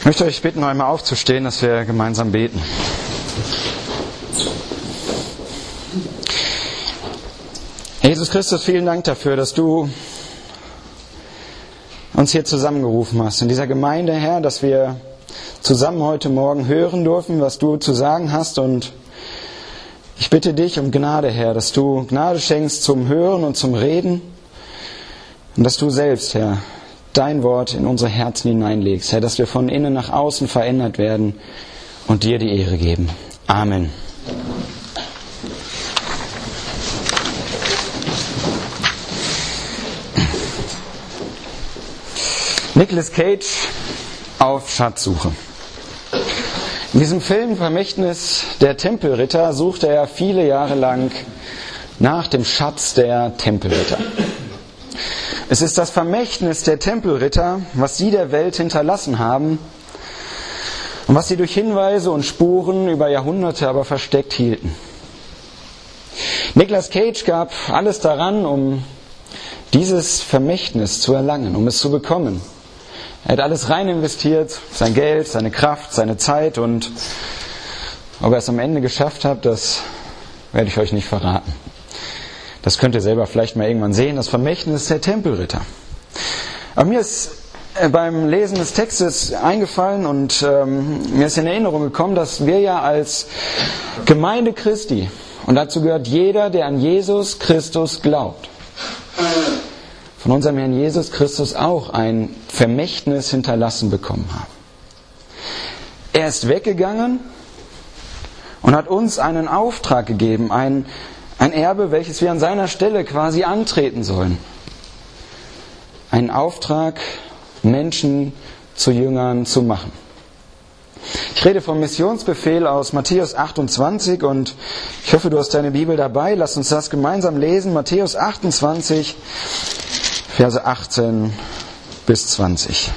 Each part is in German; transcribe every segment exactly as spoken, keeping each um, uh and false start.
Ich möchte euch bitten, einmal aufzustehen, dass wir gemeinsam beten. Jesus Christus, vielen Dank dafür, dass du uns hier zusammengerufen hast, in dieser Gemeinde, Herr, dass wir zusammen heute Morgen hören dürfen, was du zu sagen hast. Und ich bitte dich um Gnade, Herr, dass du Gnade schenkst zum Hören und zum Reden und dass du selbst, Herr, dein Wort in unsere Herzen hineinlegst, Herr, dass wir von innen nach außen verändert werden und dir die Ehre geben. Amen. Nicolas Cage auf Schatzsuche. In diesem Film Vermächtnis der Tempelritter suchte er viele Jahre lang nach dem Schatz der Tempelritter. Es ist das Vermächtnis der Tempelritter, was sie der Welt hinterlassen haben und was sie durch Hinweise und Spuren über Jahrhunderte aber versteckt hielten. Nicolas Cage gab alles daran, um dieses Vermächtnis zu erlangen, um es zu bekommen. Er hat alles rein investiert, sein Geld, seine Kraft, seine Zeit, und ob er es am Ende geschafft hat, das werde ich euch nicht verraten. Das könnt ihr selber vielleicht mal irgendwann sehen, das Vermächtnis der Tempelritter. Aber mir ist beim Lesen des Textes eingefallen und ähm, mir ist in Erinnerung gekommen, dass wir ja als Gemeinde Christi, und dazu gehört jeder, der an Jesus Christus glaubt, von unserem Herrn Jesus Christus auch ein Vermächtnis hinterlassen bekommen haben. Er ist weggegangen und hat uns einen Auftrag gegeben, ein, ein Erbe, welches wir an seiner Stelle quasi antreten sollen. Einen Auftrag, Menschen zu Jüngern zu machen. Ich rede vom Missionsbefehl aus Matthäus achtundzwanzig und ich hoffe, du hast deine Bibel dabei. Lass uns das gemeinsam lesen. Matthäus achtundzwanzig, Verse achtzehn bis zwanzig.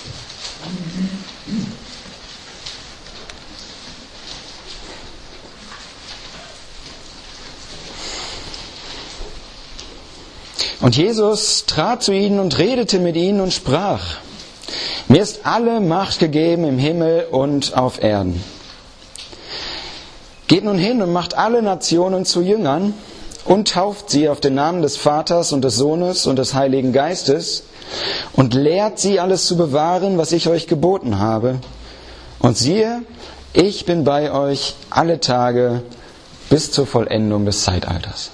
Und Jesus trat zu ihnen und redete mit ihnen und sprach: Mir ist alle Macht gegeben im Himmel und auf Erden. Geht nun hin und macht alle Nationen zu Jüngern und tauft sie auf den Namen des Vaters und des Sohnes und des Heiligen Geistes und lehrt sie alles zu bewahren, was ich euch geboten habe. Und siehe, ich bin bei euch alle Tage bis zur Vollendung des Zeitalters.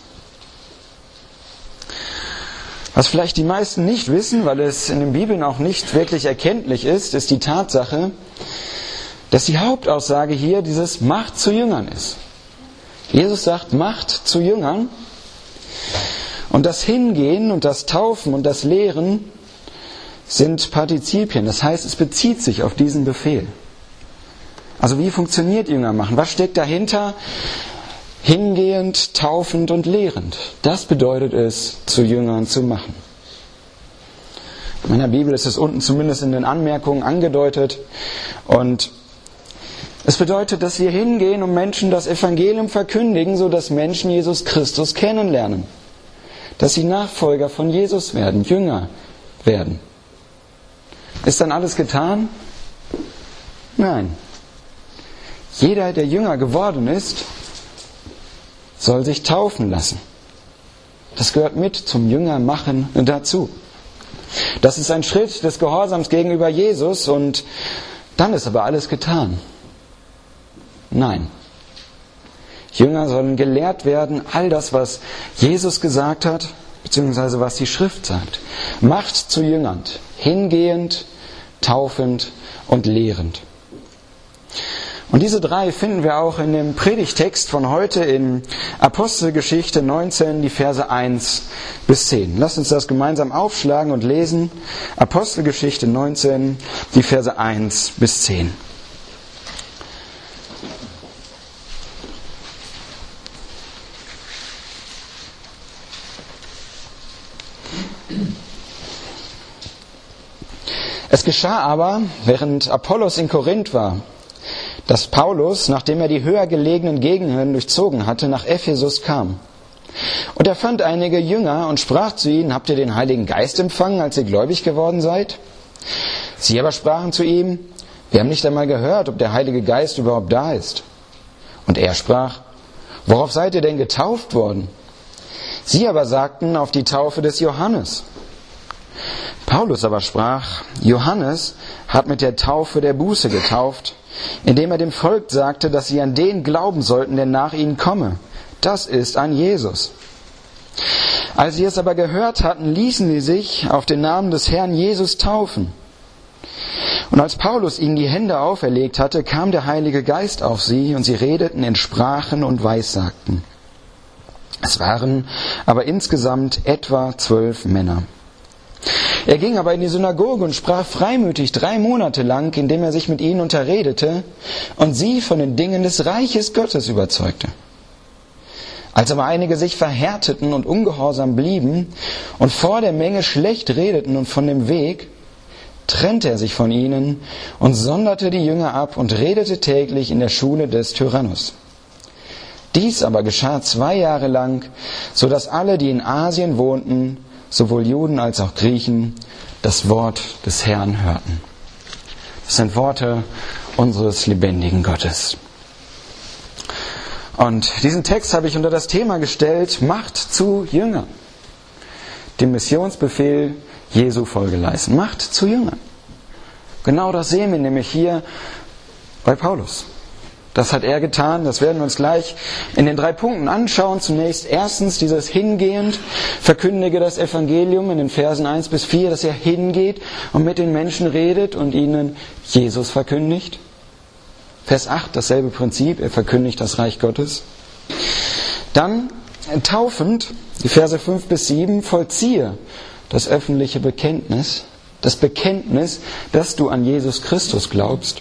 Was vielleicht die meisten nicht wissen, weil es in den Bibeln auch nicht wirklich erkenntlich ist, ist die Tatsache, dass die Hauptaussage hier dieses Macht zu Jüngern ist. Jesus sagt Macht zu Jüngern, und das Hingehen und das Taufen und das Lehren sind Partizipien. Das heißt, es bezieht sich auf diesen Befehl. Also wie funktioniert Jünger machen? Was steckt dahinter? Hingehend, taufend und lehrend. Das bedeutet es, zu Jüngern zu machen. In meiner Bibel ist es unten zumindest in den Anmerkungen angedeutet. Und es bedeutet, dass wir hingehen und Menschen das Evangelium verkündigen, sodass Menschen Jesus Christus kennenlernen. Dass sie Nachfolger von Jesus werden, Jünger werden. Ist dann alles getan? Nein. Jeder, der Jünger geworden ist, soll sich taufen lassen. Das gehört mit zum Jüngermachen dazu. Das ist ein Schritt des Gehorsams gegenüber Jesus, und dann ist aber alles getan. Nein. Jünger sollen gelehrt werden, all das, was Jesus gesagt hat, beziehungsweise was die Schrift sagt. Macht zu Jüngern, hingehend, taufend und lehrend. Und diese drei finden wir auch in dem Predigtext von heute in Apostelgeschichte neunzehn, die Verse eins bis zehn. Lasst uns das gemeinsam aufschlagen und lesen. Apostelgeschichte neunzehn, die Verse eins bis zehn. Es geschah aber, während Apollos in Korinth war, dass Paulus, nachdem er die höher gelegenen Gegenden durchzogen hatte, nach Ephesus kam. Und er fand einige Jünger und sprach zu ihnen: Habt ihr den Heiligen Geist empfangen, als ihr gläubig geworden seid? Sie aber sprachen zu ihm: Wir haben nicht einmal gehört, ob der Heilige Geist überhaupt da ist. Und er sprach, worauf seid ihr denn getauft worden? Sie aber sagten, auf die Taufe des Johannes. Paulus aber sprach, Johannes hat mit der Taufe der Buße getauft, indem er dem Volk sagte, dass sie an den glauben sollten, der nach ihnen komme. Das ist an Jesus. Als sie es aber gehört hatten, ließen sie sich auf den Namen des Herrn Jesus taufen. Und als Paulus ihnen die Hände auferlegt hatte, kam der Heilige Geist auf sie, und sie redeten in Sprachen und Weissagten. Es waren aber insgesamt etwa zwölf Männer. Er ging aber in die Synagoge und sprach freimütig drei Monate lang, indem er sich mit ihnen unterredete und sie von den Dingen des Reiches Gottes überzeugte. Als aber einige sich verhärteten und ungehorsam blieben und vor der Menge schlecht redeten und von dem Weg, trennte er sich von ihnen und sonderte die Jünger ab und redete täglich in der Schule des Tyrannus. Dies aber geschah zwei Jahre lang, so dass alle, die in Asien wohnten, sowohl Juden als auch Griechen, das Wort des Herrn hörten. Das sind Worte unseres lebendigen Gottes. Und diesen Text habe ich unter das Thema gestellt, Macht zu Jüngern. Dem Missionsbefehl Jesu Folge leisten. Macht zu Jüngern. Genau das sehen wir nämlich hier bei Paulus. Das hat er getan, das werden wir uns gleich in den drei Punkten anschauen. Zunächst erstens dieses hingehend, verkündige das Evangelium in den Versen eins bis vier, dass er hingeht und mit den Menschen redet und ihnen Jesus verkündigt. Vers acht, dasselbe Prinzip, er verkündigt das Reich Gottes. Dann taufend, die Verse fünf bis sieben, vollziehe das öffentliche Bekenntnis, das Bekenntnis, dass du an Jesus Christus glaubst.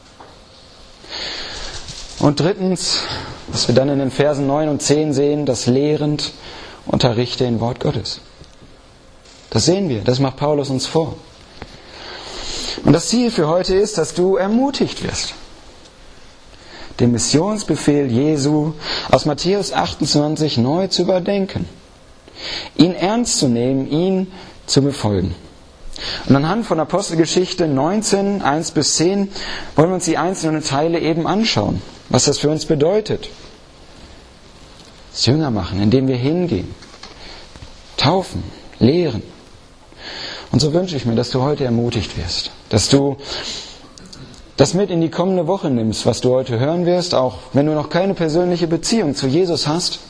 Und drittens, was wir dann in den Versen neun und zehn sehen, das lehrend unterrichte in Wort Gottes. Das sehen wir, das macht Paulus uns vor. Und das Ziel für heute ist, dass du ermutigt wirst, den Missionsbefehl Jesu aus Matthäus achtundzwanzig neu zu überdenken, ihn ernst zu nehmen, ihn zu befolgen. Und anhand von Apostelgeschichte neunzehn, eins bis zehn wollen wir uns die einzelnen Teile eben anschauen, was das für uns bedeutet. Das Jünger machen, indem wir hingehen, taufen, lehren. Und so wünsche ich mir, dass du heute ermutigt wirst, dass du das mit in die kommende Woche nimmst, was du heute hören wirst, auch wenn du noch keine persönliche Beziehung zu Jesus hast.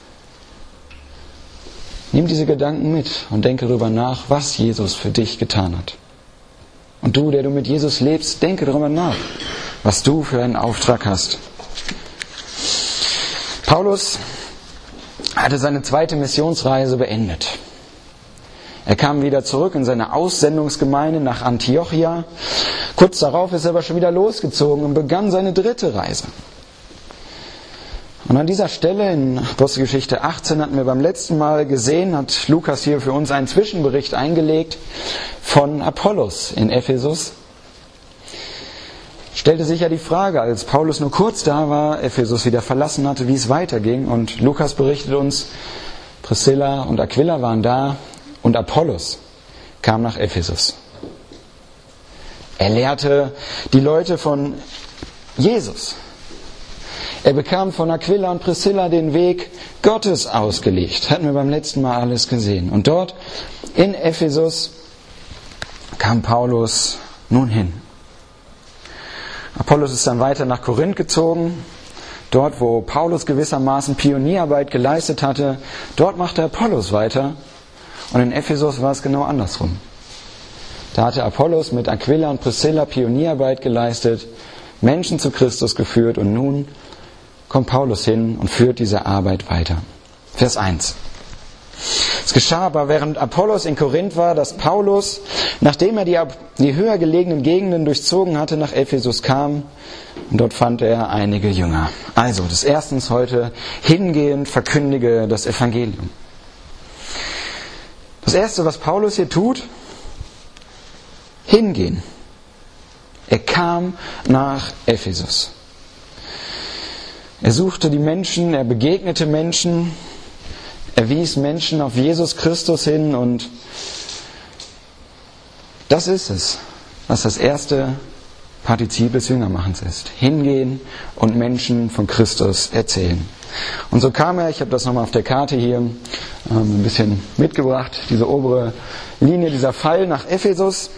Nimm diese Gedanken mit und denke darüber nach, was Jesus für dich getan hat. Und du, der du mit Jesus lebst, denke darüber nach, was du für einen Auftrag hast. Paulus hatte seine zweite Missionsreise beendet. Er kam wieder zurück in seine Aussendungsgemeinde nach Antiochia. Kurz darauf ist er aber schon wieder losgezogen und begann seine dritte Reise. Und an dieser Stelle in Apostelgeschichte achtzehn hatten wir beim letzten Mal gesehen, hat Lukas hier für uns einen Zwischenbericht eingelegt von Apollos in Ephesus. Stellte sich ja die Frage, als Paulus nur kurz da war, Ephesus wieder verlassen hatte, wie es weiterging. Und Lukas berichtet uns, Priscilla und Aquila waren da und Apollos kam nach Ephesus. Er lehrte die Leute von Jesus. Er bekam von Aquila und Priscilla den Weg Gottes ausgelegt. Hatten wir beim letzten Mal alles gesehen. Und dort in Ephesus kam Paulus nun hin. Apollos ist dann weiter nach Korinth gezogen. Dort, wo Paulus gewissermaßen Pionierarbeit geleistet hatte, dort machte Apollos weiter. Und in Ephesus war es genau andersrum. Da hatte Apollos mit Aquila und Priscilla Pionierarbeit geleistet, Menschen zu Christus geführt und nun kommt Paulus hin und führt diese Arbeit weiter. Vers eins. Es geschah aber, während Apollos in Korinth war, dass Paulus, nachdem er die, die höher gelegenen Gegenden durchzogen hatte, nach Ephesus kam und dort fand er einige Jünger. Also, das erstens heute, hingehend verkündige das Evangelium. Das erste, was Paulus hier tut, hingehen. Er kam nach Ephesus. Er suchte die Menschen, er begegnete Menschen, er wies Menschen auf Jesus Christus hin und das ist es, was das erste Partizip des Jüngermachens ist. Hingehen und Menschen von Christus erzählen. Und so kam er, ich habe das nochmal auf der Karte hier ähm, ein bisschen mitgebracht, diese obere Linie, dieser Pfeil nach Ephesus.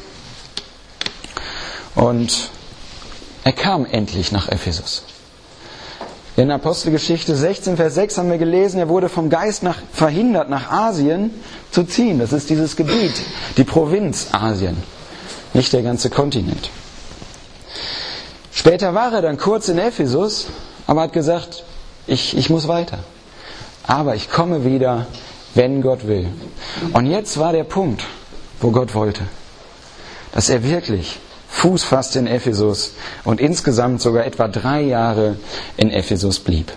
Und er kam endlich nach Ephesus. In Apostelgeschichte sechzehn, Vers sechs haben wir gelesen, er wurde vom Geist nach, verhindert, nach Asien zu ziehen. Das ist dieses Gebiet, die Provinz Asien, nicht der ganze Kontinent. Später war er dann kurz in Ephesus, aber hat gesagt, ich, ich muss weiter. Aber ich komme wieder, wenn Gott will. Und jetzt war der Punkt, wo Gott wollte, dass er wirklich Fuß fasste in Ephesus und insgesamt sogar etwa drei Jahre in Ephesus blieb.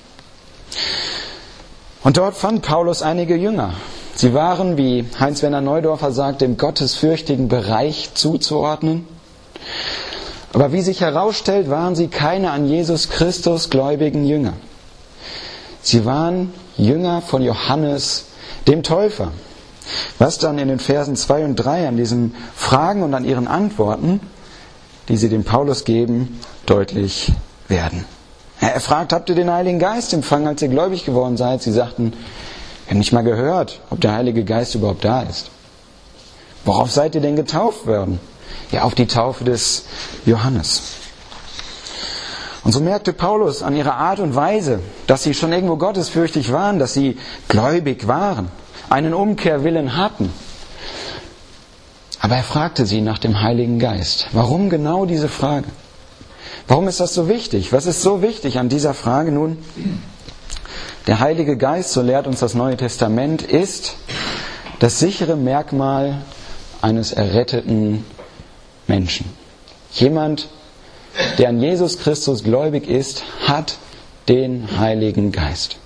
Und dort fand Paulus einige Jünger. Sie waren, wie Heinz-Werner Neudorfer sagt, dem gottesfürchtigen Bereich zuzuordnen. Aber wie sich herausstellt, waren sie keine an Jesus Christus gläubigen Jünger. Sie waren Jünger von Johannes, dem Täufer. Was dann in den Versen zwei und drei an diesen Fragen und an ihren Antworten, die sie dem Paulus geben, deutlich werden. Er fragt, habt ihr den Heiligen Geist empfangen, als ihr gläubig geworden seid? Sie sagten, wir haben nicht mal gehört, ob der Heilige Geist überhaupt da ist. Worauf seid ihr denn getauft worden? Ja, auf die Taufe des Johannes. Und so merkte Paulus an ihrer Art und Weise, dass sie schon irgendwo gottesfürchtig waren, dass sie gläubig waren, einen Umkehrwillen hatten. Aber er fragte sie nach dem Heiligen Geist. Warum genau diese Frage? Warum ist das so wichtig? Was ist so wichtig an dieser Frage? Nun, der Heilige Geist, so lehrt uns das Neue Testament, ist das sichere Merkmal eines erretteten Menschen. Jemand, der an Jesus Christus gläubig ist, hat den Heiligen Geist.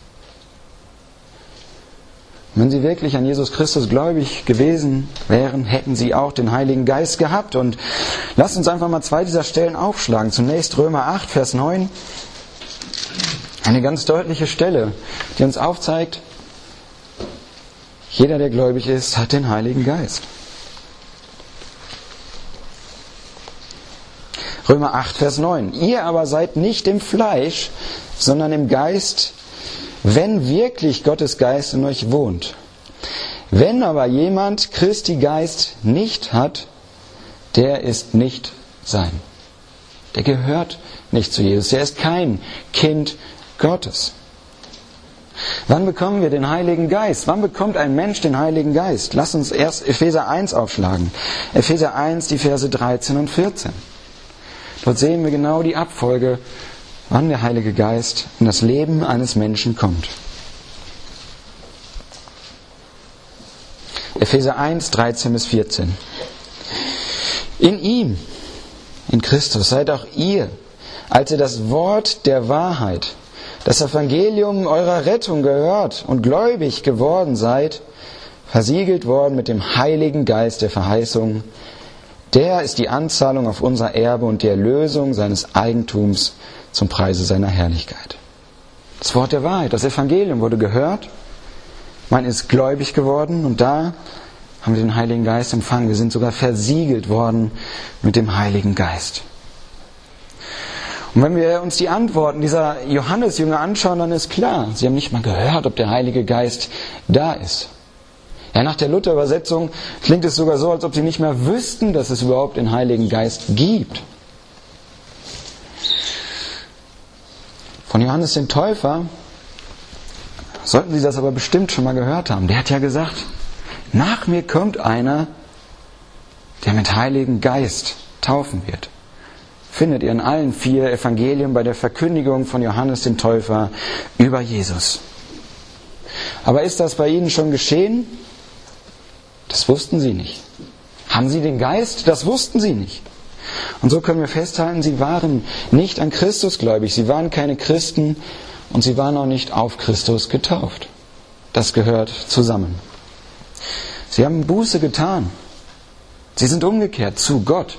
Wenn sie wirklich an Jesus Christus gläubig gewesen wären, hätten sie auch den Heiligen Geist gehabt. Und lasst uns einfach mal zwei dieser Stellen aufschlagen. Zunächst Römer acht, Vers neun. Eine ganz deutliche Stelle, die uns aufzeigt, jeder, der gläubig ist, hat den Heiligen Geist. Römer acht, Vers neun. Ihr aber seid nicht im Fleisch, sondern im Geist, wenn wirklich Gottes Geist in euch wohnt. Wenn aber jemand Christi Geist nicht hat, der ist nicht sein. Der gehört nicht zu Jesus. Der ist kein Kind Gottes. Wann bekommen wir den Heiligen Geist? Wann bekommt ein Mensch den Heiligen Geist? Lass uns erst Epheser eins aufschlagen. Epheser eins, die Verse dreizehn und vierzehn. Dort sehen wir genau die Abfolge, wann der Heilige Geist in das Leben eines Menschen kommt. Epheser eins, dreizehn bis vierzehn. In ihm, in Christus, seid auch ihr, als ihr das Wort der Wahrheit, das Evangelium eurer Rettung gehört und gläubig geworden seid, versiegelt worden mit dem Heiligen Geist der Verheißung. Der ist die Anzahlung auf unser Erbe und die Erlösung seines Eigentums zum Preise seiner Herrlichkeit. Das Wort der Wahrheit, das Evangelium wurde gehört, man ist gläubig geworden und da haben wir den Heiligen Geist empfangen. Wir sind sogar versiegelt worden mit dem Heiligen Geist. Und wenn wir uns die Antworten dieser Johannesjünger anschauen, dann ist klar, sie haben nicht mal gehört, ob der Heilige Geist da ist. Ja, nach der Luther-Übersetzung klingt es sogar so, als ob sie nicht mehr wüssten, dass es überhaupt den Heiligen Geist gibt. Von Johannes dem Täufer sollten Sie das aber bestimmt schon mal gehört haben. Der hat ja gesagt, nach mir kommt einer, der mit Heiligen Geist taufen wird. Findet ihr in allen vier Evangelien bei der Verkündigung von Johannes dem Täufer über Jesus. Aber ist das bei Ihnen schon geschehen? Das wussten sie nicht. Haben sie den Geist? Das wussten sie nicht. Und so können wir festhalten, sie waren nicht an Christus gläubig, sie waren keine Christen und sie waren auch nicht auf Christus getauft. Das gehört zusammen. Sie haben Buße getan. Sie sind umgekehrt zu Gott.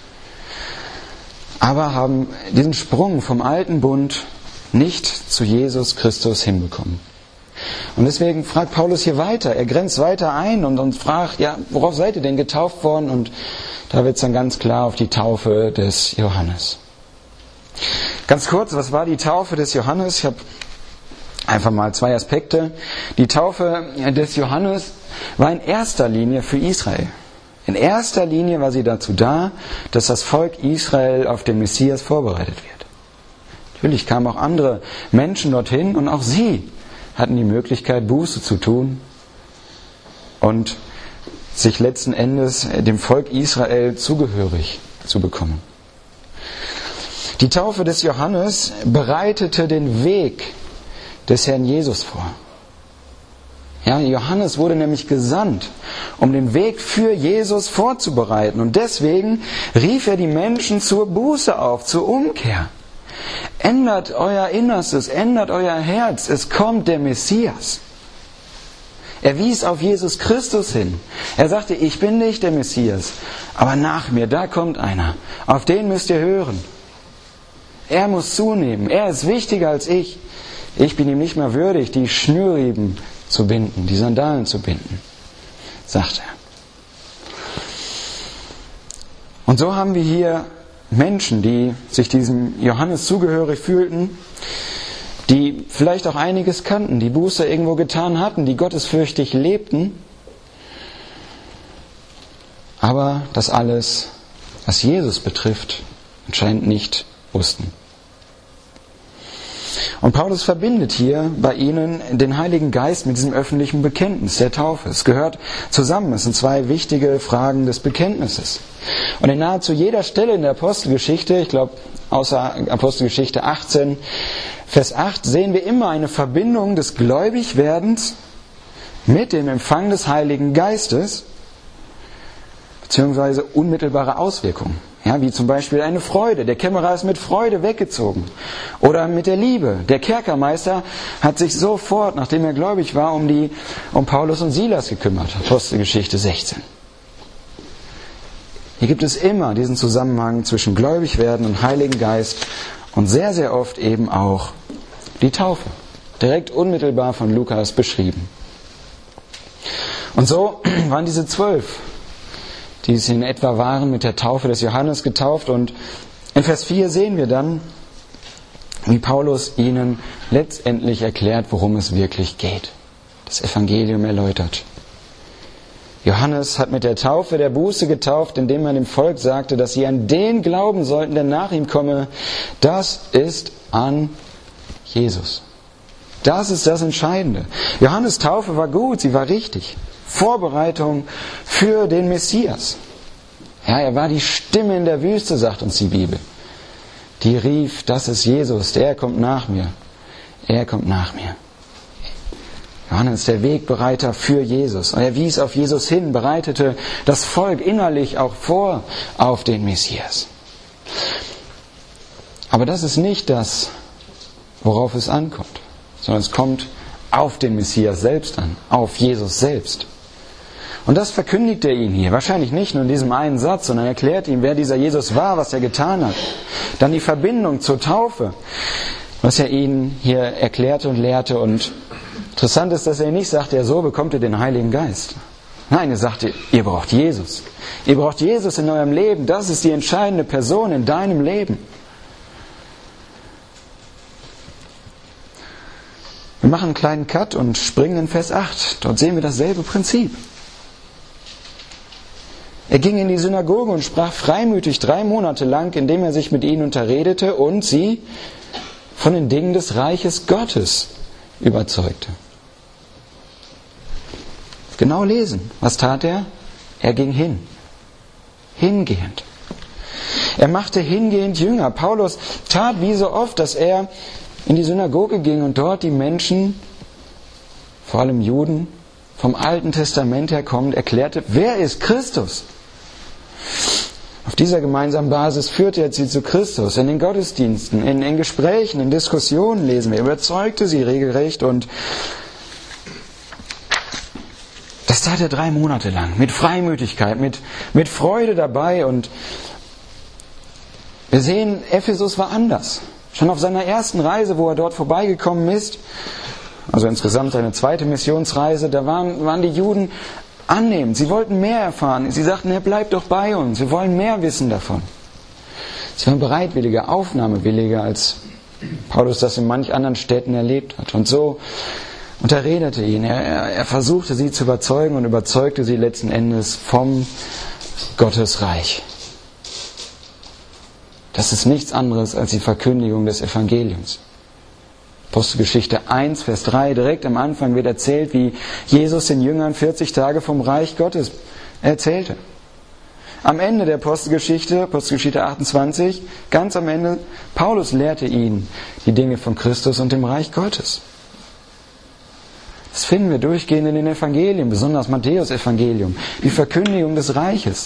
Aber haben diesen Sprung vom alten Bund nicht zu Jesus Christus hinbekommen. Und deswegen fragt Paulus hier weiter, er grenzt weiter ein und, und fragt, ja, worauf seid ihr denn getauft worden? Und Da wird es dann ganz klar auf die Taufe des Johannes. Ganz kurz, was war die Taufe des Johannes? Ich habe einfach mal zwei Aspekte. Die Taufe des Johannes war in erster Linie für Israel. In erster Linie war sie dazu da, dass das Volk Israel auf den Messias vorbereitet wird. Natürlich kamen auch andere Menschen dorthin und auch sie hatten die Möglichkeit, Buße zu tun und sich letzten Endes dem Volk Israel zugehörig zu bekommen. Die Taufe des Johannes bereitete den Weg des Herrn Jesus vor. Ja, Johannes wurde nämlich gesandt, um den Weg für Jesus vorzubereiten. Und deswegen rief er die Menschen zur Buße auf, zur Umkehr. Ändert euer Innerstes, ändert euer Herz, es kommt der Messias. Er wies auf Jesus Christus hin. Er sagte, ich bin nicht der Messias, aber nach mir, da kommt einer. Auf den müsst ihr hören. Er muss zunehmen, er ist wichtiger als ich. Ich bin ihm nicht mehr würdig, die Schnürriemen zu binden, die Sandalen zu binden, sagt er. Und so haben wir hier Menschen, die sich diesem Johannes zugehörig fühlten, die vielleicht auch einiges kannten, die Buße irgendwo getan hatten, die gottesfürchtig lebten, aber das alles, was Jesus betrifft, anscheinend nicht wussten. Und Paulus verbindet hier bei ihnen den Heiligen Geist mit diesem öffentlichen Bekenntnis der Taufe. Es gehört zusammen. Es sind zwei wichtige Fragen des Bekenntnisses. Und in nahezu jeder Stelle in der Apostelgeschichte, ich glaube außer Apostelgeschichte achtzehn, Vers acht, sehen wir immer eine Verbindung des Gläubigwerdens mit dem Empfang des Heiligen Geistes, beziehungsweise unmittelbare Auswirkungen. Ja, wie zum Beispiel eine Freude. Der Kämmerer ist mit Freude weggezogen. Oder mit der Liebe. Der Kerkermeister hat sich sofort, nachdem er gläubig war, um, die, um Paulus und Silas gekümmert. Apostelgeschichte sechzehn. Hier gibt es immer diesen Zusammenhang zwischen Gläubigwerden und Heiligen Geist und sehr, sehr oft eben auch die Taufe. Direkt unmittelbar von Lukas beschrieben. Und so waren diese zwölf, die es in etwa waren, mit der Taufe des Johannes getauft. Und in Vers vier sehen wir dann, wie Paulus ihnen letztendlich erklärt, worum es wirklich geht. Das Evangelium erläutert. Johannes hat mit der Taufe der Buße getauft, indem er dem Volk sagte, dass sie an den glauben sollten, der nach ihm komme. Das ist an Jesus. Das ist das Entscheidende. Johannes' Taufe war gut, sie war richtig. Vorbereitung für den Messias. Ja, er war die Stimme in der Wüste, sagt uns die Bibel. Die rief, das ist Jesus, der kommt nach mir. Er kommt nach mir. Johannes ist der Wegbereiter für Jesus. Und er wies auf Jesus hin, bereitete das Volk innerlich auch vor auf den Messias. Aber das ist nicht das, worauf es ankommt, sondern es kommt auf den Messias selbst an, auf Jesus selbst. Und das verkündigt er ihnen hier. Wahrscheinlich nicht nur in diesem einen Satz, sondern erklärt ihm, wer dieser Jesus war, was er getan hat. Dann die Verbindung zur Taufe, was er ihnen hier erklärte und lehrte. Und interessant ist, dass er nicht sagt, ja, so bekommt ihr den Heiligen Geist. Nein, er sagte, ihr braucht Jesus. Ihr braucht Jesus in eurem Leben. Das ist die entscheidende Person in deinem Leben. Wir machen einen kleinen Cut und springen in Vers acht. Dort sehen wir dasselbe Prinzip. Er ging in die Synagoge und sprach freimütig drei Monate lang, indem er sich mit ihnen unterredete und sie von den Dingen des Reiches Gottes überzeugte. Genau lesen. Was tat er? Er ging hin. Hingehend. Er machte hingehend Jünger. Paulus tat wie so oft, dass er in die Synagoge ging und dort die Menschen, vor allem Juden, vom Alten Testament her kommend, erklärte, wer ist Christus? Auf dieser gemeinsamen Basis führte er sie zu Christus, in den Gottesdiensten, in, in Gesprächen, in Diskussionen lesen wir, überzeugte sie regelrecht und das tat er drei Monate lang, mit Freimütigkeit, mit, mit Freude dabei und wir sehen, Ephesus war anders. Schon auf seiner ersten Reise, wo er dort vorbeigekommen ist, also insgesamt seine zweite Missionsreise, da waren, waren die Juden annehmen. Sie wollten mehr erfahren. Sie sagten, er bleibt doch bei uns. Wir wollen mehr wissen davon. Sie waren bereitwilliger, aufnahmewilliger, als Paulus das in manch anderen Städten erlebt hat. Und so unterredete ihn. Er, er, er versuchte sie zu überzeugen und überzeugte sie letzten Endes vom Gottesreich. Das ist nichts anderes als die Verkündigung des Evangeliums. Apostelgeschichte eins, Vers drei, direkt am Anfang wird erzählt, wie Jesus den Jüngern vierzig Tage vom Reich Gottes erzählte. Am Ende der Apostelgeschichte, Apostelgeschichte achtundzwanzig, ganz am Ende, Paulus lehrte ihnen die Dinge von Christus und dem Reich Gottes. Das finden wir durchgehend in den Evangelien, besonders Matthäus-Evangelium, die Verkündigung des Reiches.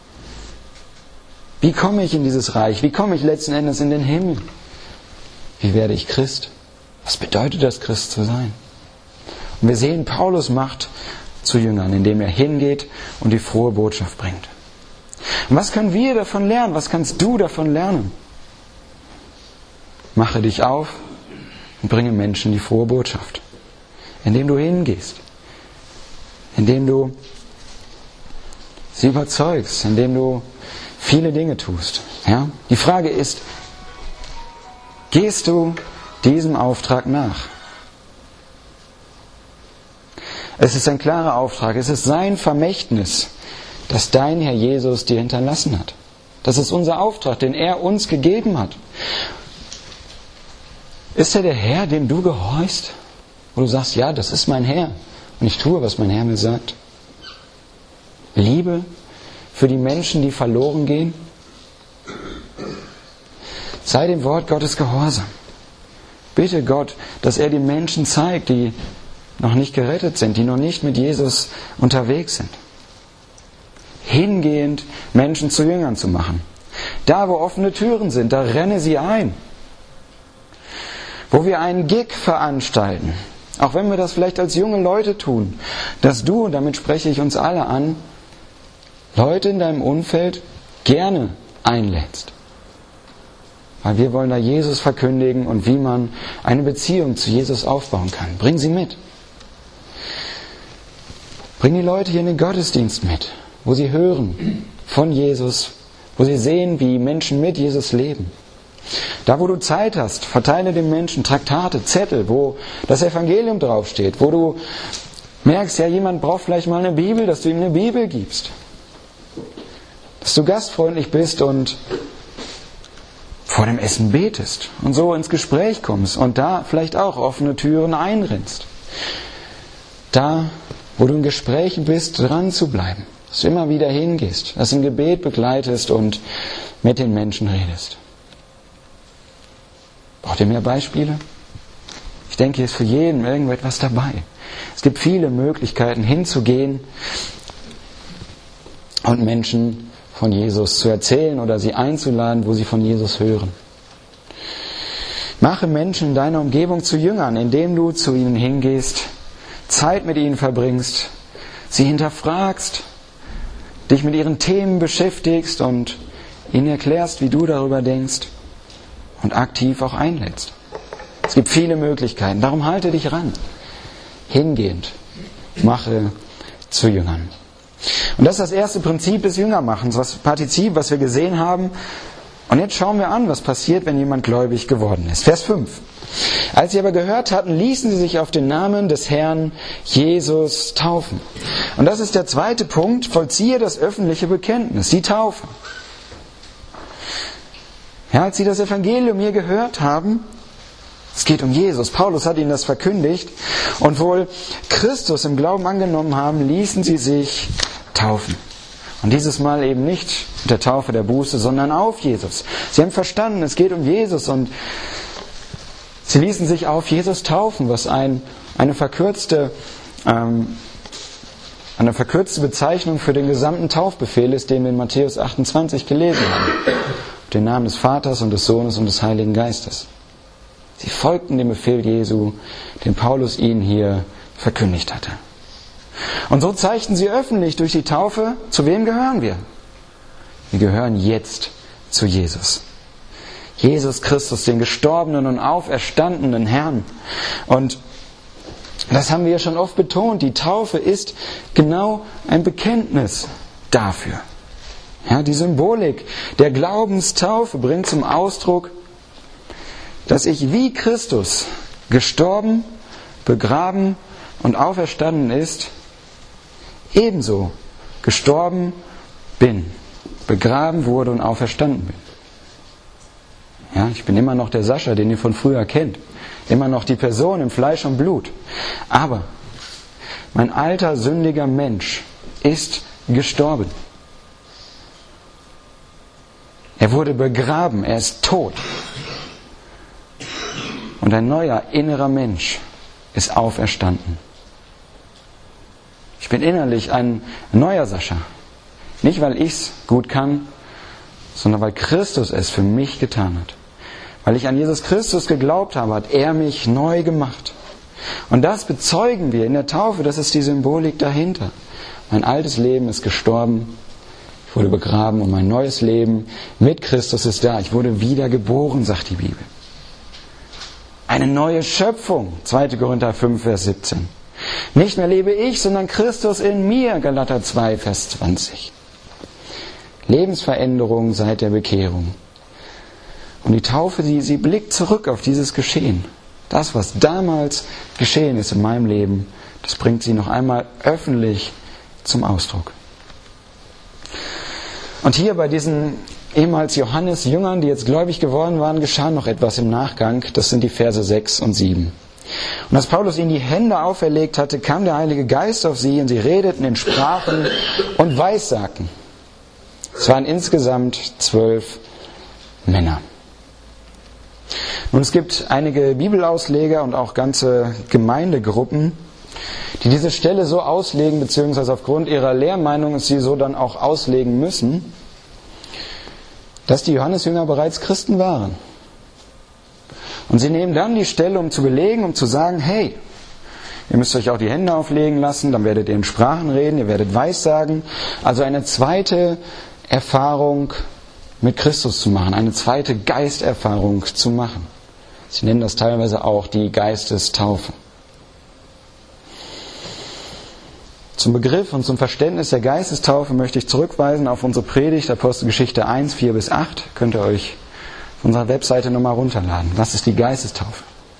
Wie komme ich in dieses Reich? Wie komme ich letzten Endes in den Himmel? Wie werde ich Christ? Was bedeutet das, Christ zu sein? Und wir sehen, Paulus macht zu Jüngern, indem er hingeht und die frohe Botschaft bringt. Und was können wir davon lernen? Was kannst du davon lernen? Mache dich auf und bringe Menschen die frohe Botschaft. Indem du hingehst. Indem du sie überzeugst. Indem du viele Dinge tust. Ja? Die Frage ist, gehst du diesem Auftrag nach? Es ist ein klarer Auftrag. Es ist sein Vermächtnis, das dein Herr Jesus dir hinterlassen hat. Das ist unser Auftrag, den er uns gegeben hat. Ist er der Herr, dem du gehorchst? Wo du sagst, ja, das ist mein Herr und ich tue, was mein Herr mir sagt. Liebe für die Menschen, die verloren gehen. Sei dem Wort Gottes gehorsam. Bitte Gott, dass er die Menschen zeigt, die noch nicht gerettet sind, die noch nicht mit Jesus unterwegs sind. Hingehend Menschen zu Jüngern zu machen. Da, wo offene Türen sind, da renne sie ein. Wo wir einen Gig veranstalten, auch wenn wir das vielleicht als junge Leute tun, dass du, und damit spreche ich uns alle an, Leute in deinem Umfeld gerne einlädst. Weil wir wollen da Jesus verkündigen und wie man eine Beziehung zu Jesus aufbauen kann. Bring sie mit. Bring die Leute hier in den Gottesdienst mit, wo sie hören von Jesus, wo sie sehen, wie Menschen mit Jesus leben. Da, wo du Zeit hast, verteile den Menschen Traktate, Zettel, wo das Evangelium draufsteht, wo du merkst, ja, jemand braucht vielleicht mal eine Bibel, dass du ihm eine Bibel gibst. Dass du gastfreundlich bist und vor dem Essen betest und so ins Gespräch kommst und da vielleicht auch offene Türen einrennst. Da, wo du in Gesprächen bist, dran zu bleiben. Dass du immer wieder hingehst, das im Gebet begleitest und mit den Menschen redest. Braucht ihr mehr Beispiele? Ich denke, hier ist für jeden irgendetwas dabei. Es gibt viele Möglichkeiten hinzugehen und Menschen von Jesus zu erzählen oder sie einzuladen, wo sie von Jesus hören. Mache Menschen in deiner Umgebung zu Jüngern, indem du zu ihnen hingehst, Zeit mit ihnen verbringst, sie hinterfragst, dich mit ihren Themen beschäftigst und ihnen erklärst, wie du darüber denkst und aktiv auch einlädst. Es gibt viele Möglichkeiten, darum halte dich ran. Hingehend, mache zu Jüngern. Und das ist das erste Prinzip des Jüngermachens, das Partizip, was wir gesehen haben. Und jetzt schauen wir an, was passiert, wenn jemand gläubig geworden ist. Vers fünf. Als sie aber gehört hatten, ließen sie sich auf den Namen des Herrn Jesus taufen. Und das ist der zweite Punkt, vollziehe das öffentliche Bekenntnis, die Taufe. Ja, als sie das Evangelium hier gehört haben, es geht um Jesus, Paulus hat ihnen das verkündigt, und wohl Christus im Glauben angenommen haben, ließen sie sich taufen. Und dieses Mal eben nicht mit der Taufe der Buße, sondern auf Jesus. Sie haben verstanden, es geht um Jesus und sie ließen sich auf Jesus taufen, was ein, eine verkürzte, ähm, eine verkürzte Bezeichnung für den gesamten Taufbefehl ist, den wir in Matthäus achtundzwanzig gelesen haben. Den Namen des Vaters und des Sohnes und des Heiligen Geistes. Sie folgten dem Befehl Jesu, den Paulus ihnen hier verkündigt hatte. Und so zeigten sie öffentlich durch die Taufe, zu wem gehören wir? Wir gehören jetzt zu Jesus. Jesus Christus, den gestorbenen und auferstandenen Herrn. Und Das haben wir ja schon oft betont. Die Taufe ist genau ein Bekenntnis dafür. Ja, die Symbolik der Glaubenstaufe bringt zum Ausdruck, dass ich wie Christus gestorben, begraben und auferstanden ist, ebenso gestorben bin, begraben wurde und auferstanden bin. Ja, ich bin immer noch der Sascha, den ihr von früher kennt. Immer noch die Person im Fleisch und Blut. Aber mein alter, sündiger Mensch ist gestorben. Er wurde begraben, er ist tot. Und ein neuer, innerer Mensch ist auferstanden. Ich bin innerlich ein neuer Sascha. Nicht, weil ich es gut kann, sondern weil Christus es für mich getan hat. Weil ich an Jesus Christus geglaubt habe, hat er mich neu gemacht. Und das bezeugen wir in der Taufe, das ist die Symbolik dahinter. Mein altes Leben ist gestorben, ich wurde begraben und mein neues Leben mit Christus ist da. Ich wurde wiedergeboren, sagt die Bibel. Eine neue Schöpfung, zweiter Korinther fünf, Vers siebzehn. Nicht mehr lebe ich, sondern Christus in mir, Galater zwei, Vers zwanzig. Lebensveränderung seit der Bekehrung. Und die Taufe, sie, sie blickt zurück auf dieses Geschehen. Das, was damals geschehen ist in meinem Leben, das bringt sie noch einmal öffentlich zum Ausdruck. Und hier bei diesen ehemals Johannes-Jüngern, die jetzt gläubig geworden waren, geschah noch etwas im Nachgang. Das sind die Verse sechs und sieben. Und als Paulus ihnen die Hände auferlegt hatte, kam der Heilige Geist auf sie und sie redeten in Sprachen und Weissagten. Es waren insgesamt zwölf Männer. Nun, es gibt einige Bibelausleger und auch ganze Gemeindegruppen, die diese Stelle so auslegen, beziehungsweise aufgrund ihrer Lehrmeinung sie so dann auch auslegen müssen, dass die Johannesjünger bereits Christen waren. Und sie nehmen dann die Stelle, um zu belegen, um zu sagen, hey, ihr müsst euch auch die Hände auflegen lassen, dann werdet ihr in Sprachen reden, ihr werdet Weissagen. Also eine zweite Erfahrung mit Christus zu machen, eine zweite Geisterfahrung zu machen. Sie nennen das teilweise auch die Geistestaufe. Zum Begriff und zum Verständnis der Geistestaufe möchte ich zurückweisen auf unsere Predigt Apostelgeschichte eins, vier bis acht. Könnt ihr euch auf unserer Webseite nochmal runterladen. Was ist die Geistestaufe?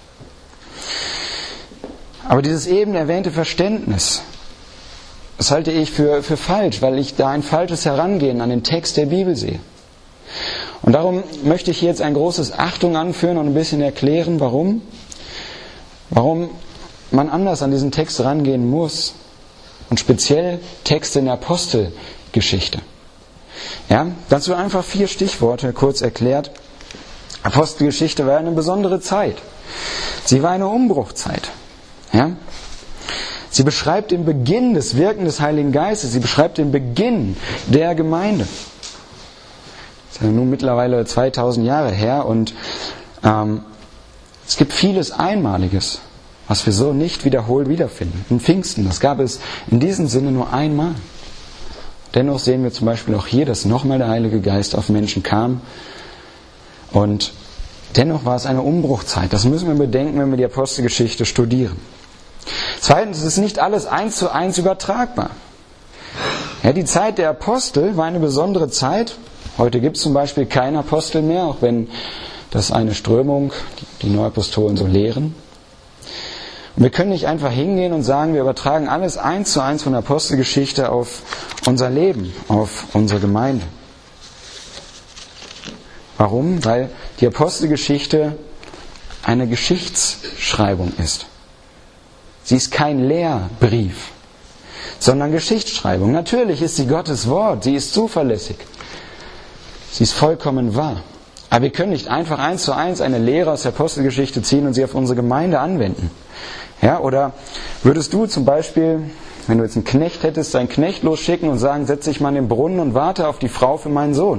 Aber dieses eben erwähnte Verständnis, das halte ich für, für falsch, weil ich da ein falsches Herangehen an den Text der Bibel sehe. Und darum möchte ich hier jetzt ein großes Achtung anführen und ein bisschen erklären, warum, warum man anders an diesen Text rangehen muss. Und speziell Texte in der Apostelgeschichte. Ja, dazu einfach vier Stichworte kurz erklärt. Apostelgeschichte war eine besondere Zeit. Sie war eine Umbruchzeit. Ja? Sie beschreibt den Beginn des Wirken des Heiligen Geistes. Sie beschreibt den Beginn der Gemeinde. Das ist ja nun mittlerweile zweitausend Jahre her und ähm, es gibt vieles Einmaliges, was wir so nicht wiederholt wiederfinden. In Pfingsten, das gab es in diesem Sinne nur einmal. Dennoch sehen wir zum Beispiel auch hier, dass nochmal der Heilige Geist auf Menschen kam. Und dennoch war es eine Umbruchzeit. Das müssen wir bedenken, wenn wir die Apostelgeschichte studieren. Zweitens, es ist nicht alles eins zu eins übertragbar. Ja, die Zeit der Apostel war eine besondere Zeit. Heute gibt es zum Beispiel keinen Apostel mehr, auch wenn das eine Strömung, die Neuapostolen so lehren. Und wir können nicht einfach hingehen und sagen, wir übertragen alles eins zu eins von der Apostelgeschichte auf unser Leben, auf unsere Gemeinde. Warum? Weil die Apostelgeschichte eine Geschichtsschreibung ist. Sie ist kein Lehrbrief, sondern Geschichtsschreibung. Natürlich ist sie Gottes Wort, sie ist zuverlässig. Sie ist vollkommen wahr. Aber wir können nicht einfach eins zu eins eine Lehre aus der Apostelgeschichte ziehen und sie auf unsere Gemeinde anwenden. Ja, oder würdest du zum Beispiel, wenn du jetzt einen Knecht hättest, deinen Knecht losschicken und sagen, setz dich mal in den Brunnen und warte auf die Frau für meinen Sohn?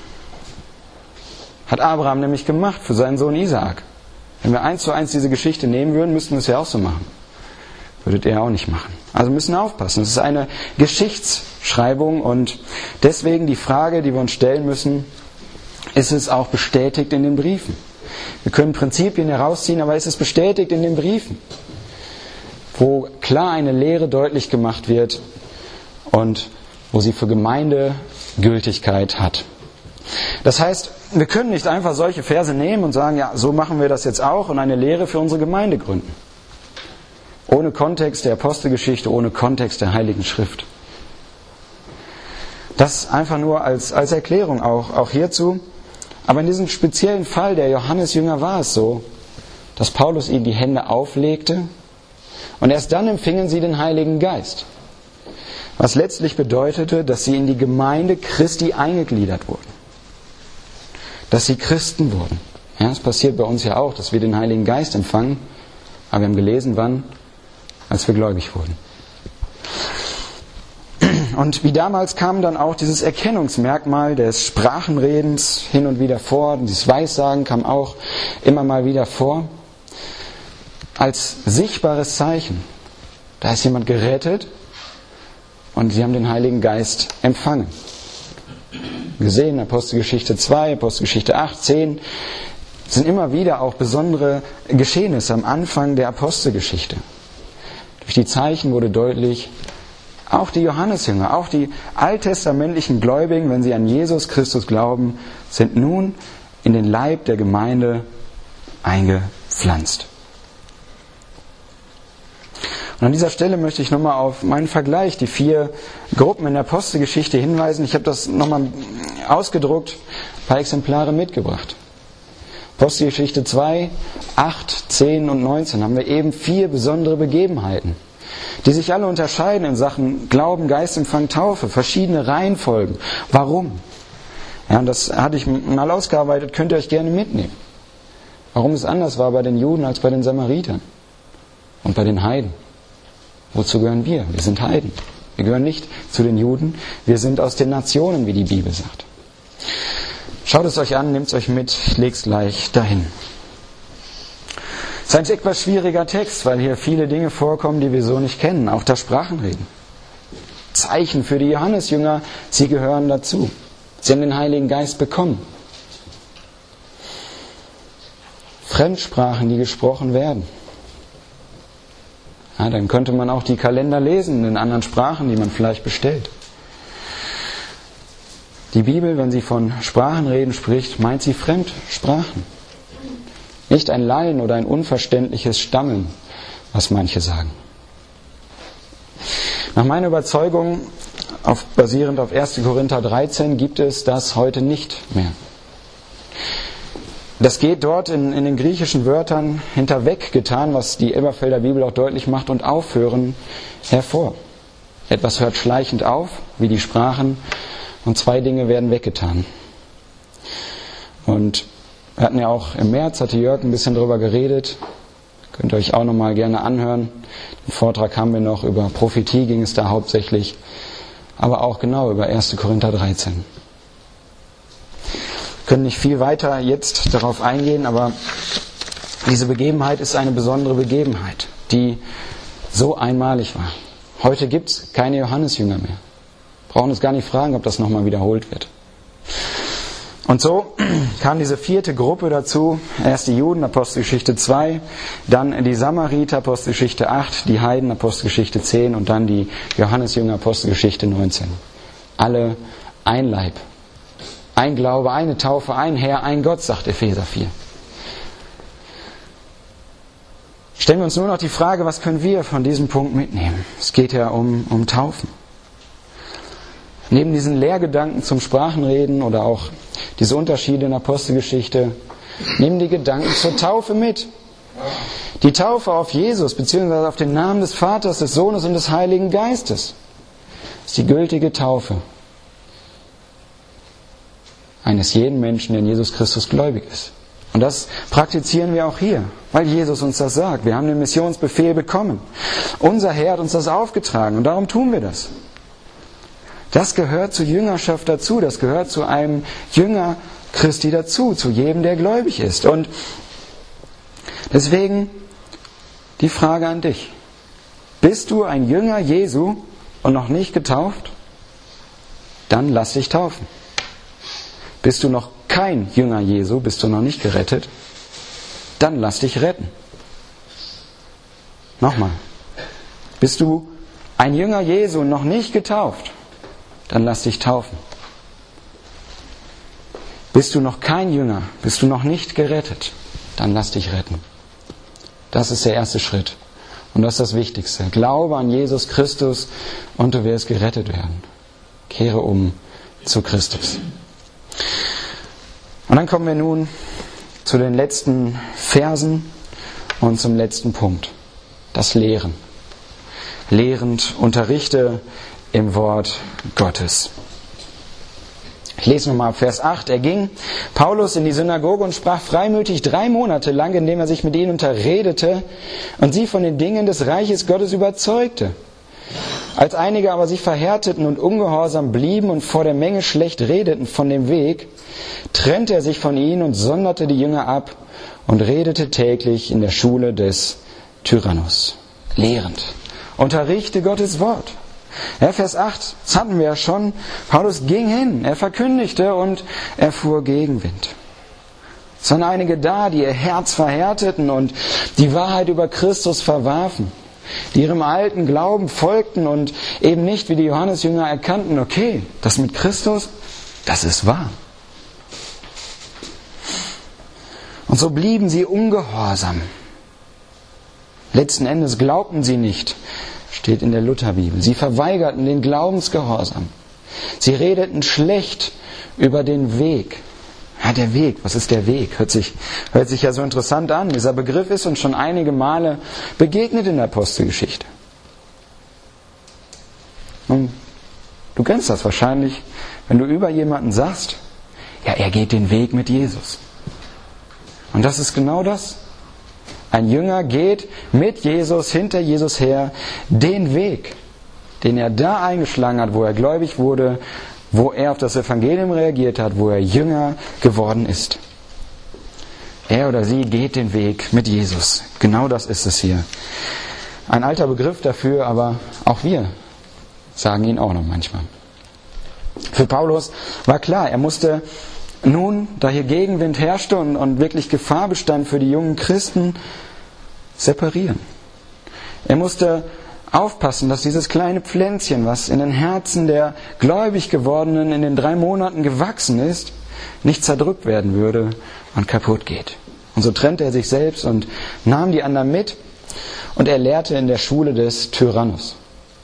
Hat Abraham nämlich gemacht für seinen Sohn Isaak. Wenn wir eins zu eins diese Geschichte nehmen würden, müssten wir es ja auch so machen. Würdet ihr auch nicht machen. Also wir müssen aufpassen. Es ist eine Geschichtsschreibung und deswegen die Frage, die wir uns stellen müssen, ist es auch bestätigt in den Briefen? Wir können Prinzipien herausziehen, aber ist es bestätigt in den Briefen? wo klar eine Lehre deutlich gemacht wird und wo sie für Gemeinde Gültigkeit hat. Das heißt, wir können nicht einfach solche Verse nehmen und sagen, ja, so machen wir das jetzt auch und eine Lehre für unsere Gemeinde gründen. Ohne Kontext der Apostelgeschichte, ohne Kontext der Heiligen Schrift. Das einfach nur als, als Erklärung auch, auch hierzu. Aber in diesem speziellen Fall der Johannesjünger war es so, dass Paulus ihnen die Hände auflegte und erst dann empfingen sie den Heiligen Geist. Was letztlich bedeutete, dass sie in die Gemeinde Christi eingegliedert wurden. Dass sie Christen wurden. Ja, das passiert bei uns ja auch, dass wir den Heiligen Geist empfangen. Aber wir haben gelesen, wann? Als wir gläubig wurden. Und wie damals kam dann auch dieses Erkennungsmerkmal des Sprachenredens hin und wieder vor. Dieses Weissagen kam auch immer mal wieder vor. Als sichtbares Zeichen. Da ist jemand gerettet und sie haben den Heiligen Geist empfangen. Gesehen, Apostelgeschichte zwei, Apostelgeschichte acht, zehn, sind immer wieder auch besondere Geschehnisse am Anfang der Apostelgeschichte. Durch die Zeichen wurde deutlich, auch die Johannesjünger, auch die alttestamentlichen Gläubigen, wenn sie an Jesus Christus glauben, sind nun in den Leib der Gemeinde eingepflanzt. Und an dieser Stelle möchte ich nochmal auf meinen Vergleich, die vier Gruppen in der Apostelgeschichte hinweisen. Ich habe das nochmal ausgedruckt, ein paar Exemplare mitgebracht. Apostelgeschichte zwei, acht, zehn und neunzehn haben wir eben vier besondere Begebenheiten, die sich alle unterscheiden in Sachen Glauben, Geistempfang, Taufe, verschiedene Reihenfolgen. Warum? Ja, und das hatte ich mal ausgearbeitet, könnt ihr euch gerne mitnehmen. Warum es anders war bei den Juden als bei den Samaritern und bei den Heiden. Wozu gehören wir? Wir sind Heiden. Wir gehören nicht zu den Juden. Wir sind aus den Nationen, wie die Bibel sagt. Schaut es euch an, nehmt es euch mit, ich lege es gleich dahin. Es ist ein etwas schwieriger Text, weil hier viele Dinge vorkommen, die wir so nicht kennen. Auch das Sprachenreden. Zeichen für die Johannesjünger, sie gehören dazu. Sie haben den Heiligen Geist bekommen. Fremdsprachen, die gesprochen werden. Ja, dann könnte man auch die Kalender lesen in anderen Sprachen, die man vielleicht bestellt. Die Bibel, wenn sie von Sprachenreden spricht, meint sie Fremdsprachen. Nicht ein Lallen oder ein unverständliches Stammeln, was manche sagen. Nach meiner Überzeugung, auf, basierend auf erster Korinther dreizehn, gibt es das heute nicht mehr. Das geht dort in, in den griechischen Wörtern hinterweg getan, was die Elberfelder Bibel auch deutlich macht, und aufhören hervor. Etwas hört schleichend auf, wie die Sprachen, und zwei Dinge werden weggetan. Und wir hatten ja auch im März, hatte Jörg ein bisschen darüber geredet, könnt ihr euch auch nochmal gerne anhören. Den Vortrag haben wir noch, über Prophetie ging es da hauptsächlich, aber auch genau über erster Korinther dreizehn. Wir können nicht viel weiter jetzt darauf eingehen, aber diese Begebenheit ist eine besondere Begebenheit, die so einmalig war. Heute gibt es keine Johannesjünger mehr. Wir brauchen uns gar nicht fragen, ob das nochmal wiederholt wird. Und so kam diese vierte Gruppe dazu. Erst die Juden, Apostelgeschichte zwei, dann die Samariter, Apostelgeschichte acht, die Heiden, Apostelgeschichte zehn und dann die Johannesjünger, Apostelgeschichte neunzehn. Alle ein Leib. Ein Glaube, eine Taufe, ein Herr, ein Gott, sagt Epheser vier. Stellen wir uns nur noch die Frage, was können wir von diesem Punkt mitnehmen? Es geht ja um, um Taufen. Neben diesen Lehrgedanken zum Sprachenreden oder auch diese Unterschiede in der Apostelgeschichte, nehmen die Gedanken zur Taufe mit. Die Taufe auf Jesus, beziehungsweise auf den Namen des Vaters, des Sohnes und des Heiligen Geistes, ist die gültige Taufe eines jeden Menschen, der in Jesus Christus gläubig ist. Und das praktizieren wir auch hier, weil Jesus uns das sagt. Wir haben den Missionsbefehl bekommen. Unser Herr hat uns das aufgetragen und darum tun wir das. Das gehört zur Jüngerschaft dazu, das gehört zu einem Jünger Christi dazu, zu jedem, der gläubig ist. Und deswegen die Frage an dich. Bist du ein Jünger Jesu und noch nicht getauft? Dann lass dich taufen. Bist du noch kein Jünger Jesu, bist du noch nicht gerettet? Dann lass dich retten. Nochmal. Bist du ein Jünger Jesu, noch nicht getauft? Dann lass dich taufen. Bist du noch kein Jünger? Bist du noch nicht gerettet? Dann lass dich retten. Das ist der erste Schritt. Und das ist das Wichtigste. Glaube an Jesus Christus und du wirst gerettet werden. Kehre um zu Christus. Und dann kommen wir nun zu den letzten Versen und zum letzten Punkt. Das Lehren. Lehrend unterrichte im Wort Gottes. Ich lese nochmal Vers acht. Er ging, Paulus, in die Synagoge und sprach freimütig drei Monate lang, indem er sich mit ihnen unterredete und sie von den Dingen des Reiches Gottes überzeugte. Als einige aber sich verhärteten und ungehorsam blieben und vor der Menge schlecht redeten von dem Weg, trennte er sich von ihnen und sonderte die Jünger ab und redete täglich in der Schule des Tyrannus. Lehrend. Unterrichte Gottes Wort. Ja, Vers acht, das hatten wir ja schon. Paulus ging hin, er verkündigte und er fuhr Gegenwind. Es waren einige da, die ihr Herz verhärteten und die Wahrheit über Christus verwarfen, die ihrem alten Glauben folgten und eben nicht wie die Johannesjünger erkannten, okay, das mit Christus, das ist wahr. Und so blieben sie ungehorsam. Letzten Endes glaubten sie nicht, steht in der Lutherbibel. Sie verweigerten den Glaubensgehorsam. Sie redeten schlecht über den Weg. Ja, der Weg, was ist der Weg? Hört sich, hört sich ja so interessant an. Dieser Begriff ist uns schon einige Male begegnet in der Apostelgeschichte. Und du kennst das wahrscheinlich, wenn du über jemanden sagst, ja, er geht den Weg mit Jesus. Und das ist genau das. Ein Jünger geht mit Jesus, hinter Jesus her, den Weg, den er da eingeschlagen hat, wo er gläubig wurde, wo er auf das Evangelium reagiert hat, wo er Jünger geworden ist. Er oder sie geht den Weg mit Jesus. Genau das ist es hier. Ein alter Begriff dafür, aber auch wir sagen ihn auch noch manchmal. Für Paulus war klar, er musste nun, da hier Gegenwind herrschte und, und wirklich Gefahr bestand für die jungen Christen, separieren. Er musste aufpassen, dass dieses kleine Pflänzchen, was in den Herzen der gläubig gewordenen in den drei Monaten gewachsen ist, nicht zerdrückt werden würde und kaputt geht. Und so trennte er sich selbst und nahm die anderen mit und er lehrte in der Schule des Tyrannus.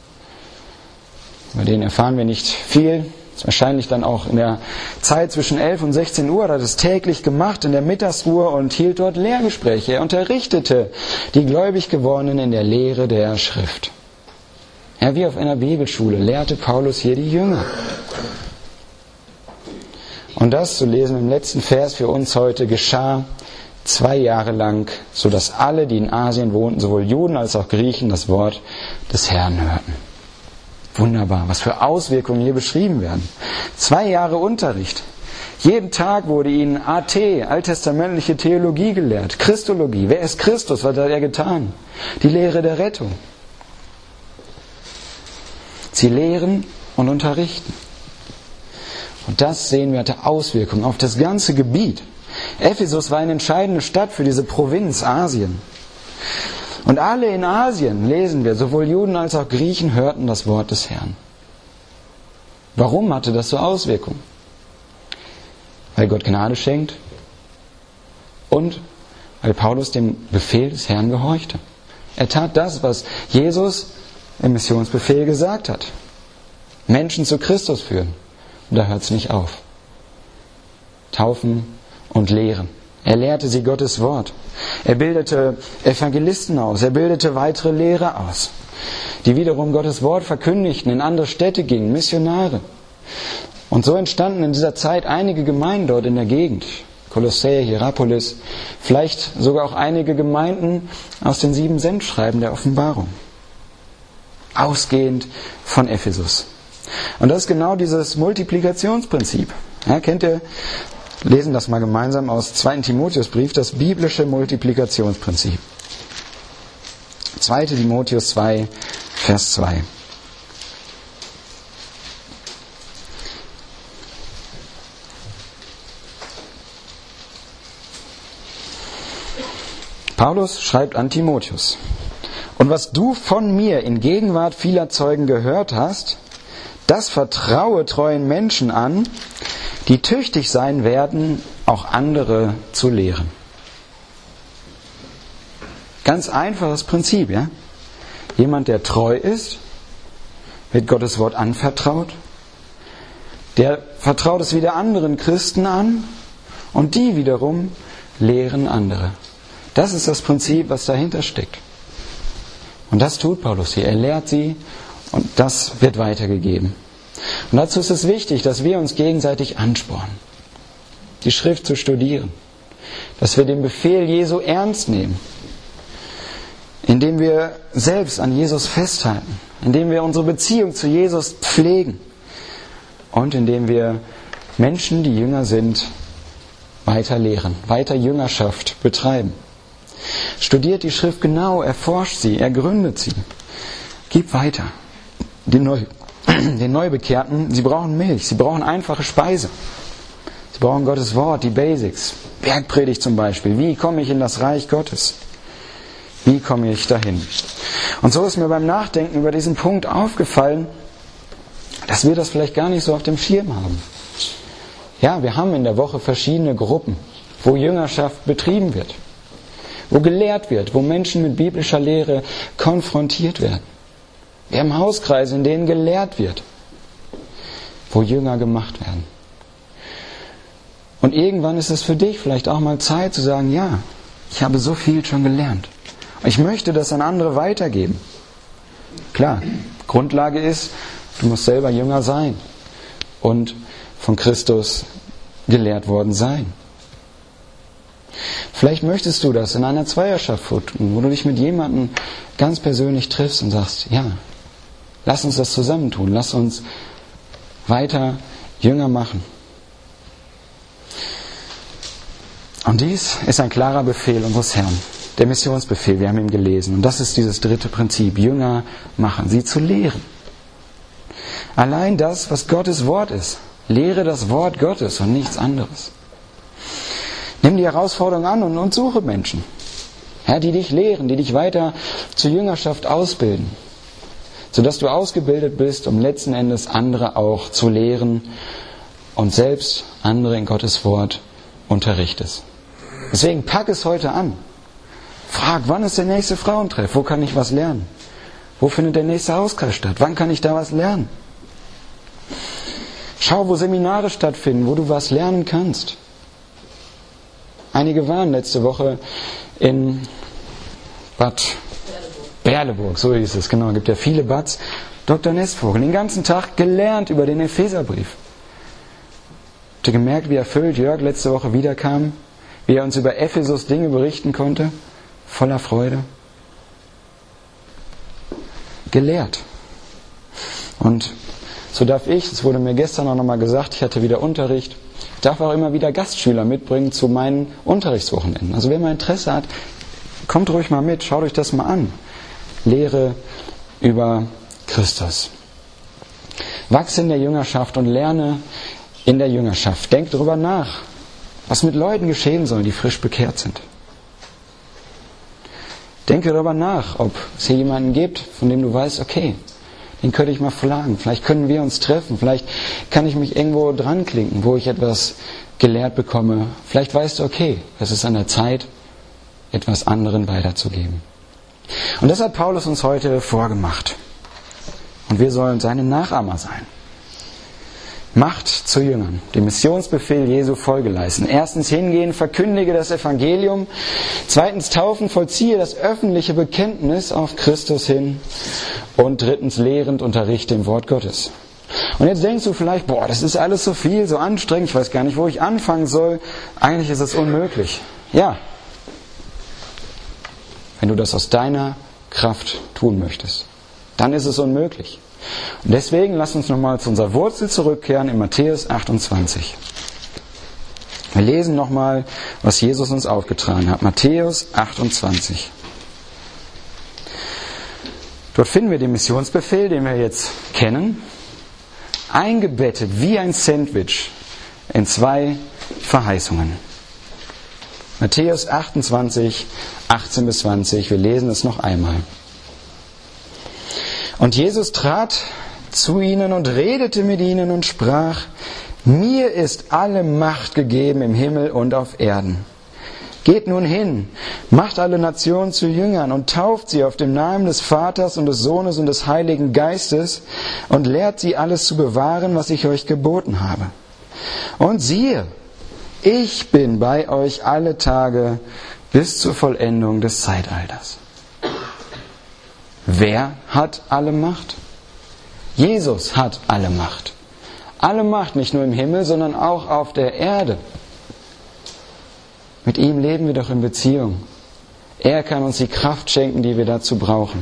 Über den erfahren wir nicht viel. Das ist wahrscheinlich dann auch in der Zeit zwischen elf und sechzehn Uhr, er hat es täglich gemacht in der Mittagsruhe und hielt dort Lehrgespräche. Er unterrichtete die gläubig gewordenen in der Lehre der Schrift. Ja, wie auf einer Bibelschule lehrte Paulus hier die Jünger. Und das, zu lesen im letzten Vers für uns heute, geschah zwei Jahre lang, sodass alle, die in Asien wohnten, sowohl Juden als auch Griechen, das Wort des Herrn hörten. Wunderbar, was für Auswirkungen hier beschrieben werden. Zwei Jahre Unterricht. Jeden Tag wurde ihnen A T, alttestamentliche Theologie gelehrt, Christologie. Wer ist Christus? Was hat er getan? Die Lehre der Rettung. Sie lehren und unterrichten. Und das sehen wir hatte Auswirkungen auf das ganze Gebiet. Ephesus war eine entscheidende Stadt für diese Provinz Asien. Und alle in Asien, lesen wir, sowohl Juden als auch Griechen hörten das Wort des Herrn. Warum hatte das so Auswirkungen? Weil Gott Gnade schenkt und weil Paulus dem Befehl des Herrn gehorchte. Er tat das, was Jesus im Missionsbefehl gesagt hat. Menschen zu Christus führen. Und da hört es nicht auf. Taufen und lehren. Er lehrte sie Gottes Wort. Er bildete Evangelisten aus. Er bildete weitere Lehrer aus, die wiederum Gottes Wort verkündigten, in andere Städte gingen, Missionare. Und so entstanden in dieser Zeit einige Gemeinden dort in der Gegend. Kolossä, Hierapolis, vielleicht sogar auch einige Gemeinden aus den sieben Sendschreiben der Offenbarung. Ausgehend von Ephesus. Und das ist genau dieses Multiplikationsprinzip. Ja, kennt ihr? Lesen das mal gemeinsam aus zweiten Timotheusbrief, das biblische Multiplikationsprinzip. zweiter Timotheus zwei, Vers zwei. Paulus schreibt an Timotheus: Und was du von mir in Gegenwart vieler Zeugen gehört hast, das vertraue treuen Menschen an, die tüchtig sein werden, auch andere zu lehren. Ganz einfaches Prinzip, ja? Jemand, der treu ist, wird Gottes Wort anvertraut. Der vertraut es wieder anderen Christen an und die wiederum lehren andere. Das ist das Prinzip, was dahinter steckt. Und das tut Paulus hier. Er lehrt sie und das wird weitergegeben. Und dazu ist es wichtig, dass wir uns gegenseitig anspornen, die Schrift zu studieren, dass wir den Befehl Jesu ernst nehmen, indem wir selbst an Jesus festhalten, indem wir unsere Beziehung zu Jesus pflegen und indem wir Menschen, die jünger sind, weiter lehren, weiter Jüngerschaft betreiben. Studiert die Schrift genau, erforscht sie, ergründet sie. Gib weiter. Den, Neu, den Neubekehrten, sie brauchen Milch, sie brauchen einfache Speise. Sie brauchen Gottes Wort, die Basics. Bergpredigt zum Beispiel. Wie komme ich in das Reich Gottes? Wie komme ich dahin? Und so ist mir beim Nachdenken über diesen Punkt aufgefallen, dass wir das vielleicht gar nicht so auf dem Schirm haben. Ja, wir haben in der Woche verschiedene Gruppen, wo Jüngerschaft betrieben wird, wo gelehrt wird, wo Menschen mit biblischer Lehre konfrontiert werden. Wir haben Hauskreise, in denen gelehrt wird, wo Jünger gemacht werden. Und irgendwann ist es für dich vielleicht auch mal Zeit zu sagen, ja, ich habe so viel schon gelernt. Ich möchte das an andere weitergeben. Klar, Grundlage ist, du musst selber Jünger sein und von Christus gelehrt worden sein. Vielleicht möchtest du das in einer Zweierschaft tun, wo du dich mit jemandem ganz persönlich triffst und sagst, ja, lass uns das zusammen tun, lass uns weiter Jünger machen. Und dies ist ein klarer Befehl unseres Herrn, der Missionsbefehl, wir haben ihn gelesen. Und das ist dieses dritte Prinzip, Jünger machen, sie zu lehren. Allein das, was Gottes Wort ist. Lehre das Wort Gottes und nichts anderes. Nimm die Herausforderung an und, und suche Menschen, ja, die dich lehren, die dich weiter zur Jüngerschaft ausbilden, sodass du ausgebildet bist, um letzten Endes andere auch zu lehren und selbst andere in Gottes Wort unterrichtest. Deswegen pack es heute an. Frag, wann ist der nächste Frauentreff? Wo kann ich was lernen? Wo findet der nächste Hauskreis statt? Wann kann ich da was lernen? Schau, wo Seminare stattfinden, wo du was lernen kannst. Einige waren letzte Woche in Bad Berleburg, so hieß es, genau, es gibt ja viele Bads. Doktor Nestvogel, den ganzen Tag gelernt über den Epheserbrief. Habt ihr gemerkt, wie erfüllt Jörg letzte Woche wiederkam? Wie er uns über Ephesus Dinge berichten konnte? Voller Freude. Gelehrt. Und so darf ich, das wurde mir gestern auch nochmal gesagt, ich hatte wieder Unterricht, ich darf auch immer wieder Gastschüler mitbringen zu meinen Unterrichtswochenenden. Also wer mal Interesse hat, kommt ruhig mal mit, schaut euch das mal an. Lehre über Christus. Wachse in der Jüngerschaft und lerne in der Jüngerschaft. Denk darüber nach, was mit Leuten geschehen soll, die frisch bekehrt sind. Denke darüber nach, ob es hier jemanden gibt, von dem du weißt, okay, den könnte ich mal fragen. Vielleicht können wir uns treffen. Vielleicht kann ich mich irgendwo dran klinken, wo ich etwas gelehrt bekomme. Vielleicht weißt du, okay, es ist an der Zeit, etwas anderen weiterzugeben. Und das hat Paulus uns heute vorgemacht. Und wir sollen seine Nachahmer sein. Macht zu Jüngern, dem Missionsbefehl Jesu Folge leisten. Erstens hingehen, verkündige das Evangelium. Zweitens taufen, vollziehe das öffentliche Bekenntnis auf Christus hin. Und drittens lehrend unterrichte im Wort Gottes. Und jetzt denkst du vielleicht, boah, das ist alles so viel, so anstrengend, ich weiß gar nicht, wo ich anfangen soll. Eigentlich ist es unmöglich. Ja, wenn du das aus deiner Kraft tun möchtest, dann ist es unmöglich. Und deswegen lass uns nochmal zu unserer Wurzel zurückkehren in Matthäus achtundzwanzig. Wir lesen nochmal, was Jesus uns aufgetragen hat. Matthäus achtundzwanzig. Dort finden wir den Missionsbefehl, den wir jetzt kennen, eingebettet wie ein Sandwich in zwei Verheißungen. Matthäus achtundzwanzig, achtzehn bis zwanzig, wir lesen es noch einmal. Und Jesus trat zu ihnen und redete mit ihnen und sprach: Mir ist alle Macht gegeben im Himmel und auf Erden. Geht nun hin, macht alle Nationen zu Jüngern und tauft sie auf den Namen des Vaters und des Sohnes und des Heiligen Geistes und lehrt sie alles zu bewahren, was ich euch geboten habe. Und siehe, ich bin bei euch alle Tage bis zur Vollendung des Zeitalters. Wer hat alle Macht? Jesus hat alle Macht. Alle Macht, nicht nur im Himmel, sondern auch auf der Erde. Mit ihm leben wir doch in Beziehung. Er kann uns die Kraft schenken, die wir dazu brauchen.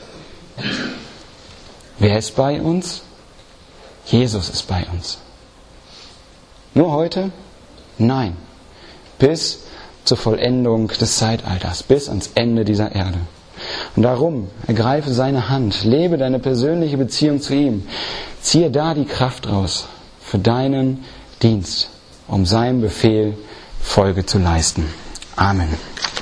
Wer ist bei uns? Jesus ist bei uns. Nur heute? Nein. Bis zur Vollendung des Zeitalters, bis ans Ende dieser Erde. Und darum, ergreife seine Hand, lebe deine persönliche Beziehung zu ihm, ziehe da die Kraft raus für deinen Dienst, um seinem Befehl Folge zu leisten. Amen.